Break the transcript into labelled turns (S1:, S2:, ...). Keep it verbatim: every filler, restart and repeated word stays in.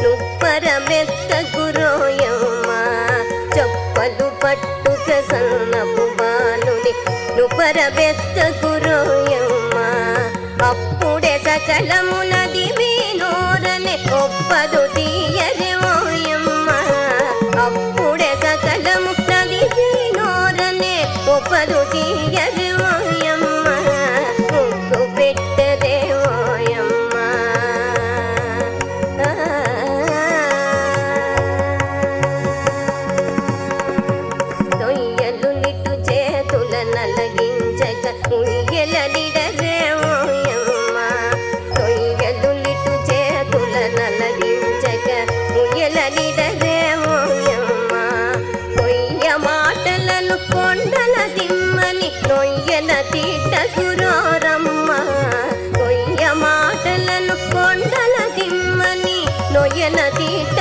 S1: నుప్పరమెత్తకు రోయమ్మ చెప్పలు పట్టుక సన్నపు బాలుని నుపరమెత్తకు రోయమ్మ అప్పుడే సకలమునది వీనోరనే ఒప్పదు తీయరే ఓయమ్మ అప్పుడే సకలము నది వీనోరనే ఒప్పదు తీయరే ఓయమ్మ ముగ్గు పెట్టదే ఓయమ్మ తొయ్యలు నిట్టు చేతుల నలగించక ఉయ్యలనిడరే ఓయమ్మ తొయ్యలు నిట్టు చేతుల నలగించక ఉయ్యలనిడరే ఓయమ్మ కొయ్య మాటలను కొండల దిమ్మని నొయ్యన తీటకురోరమ్మ కొయ్య మాటలను కొండల దిమ్మని నొయ్యన తీట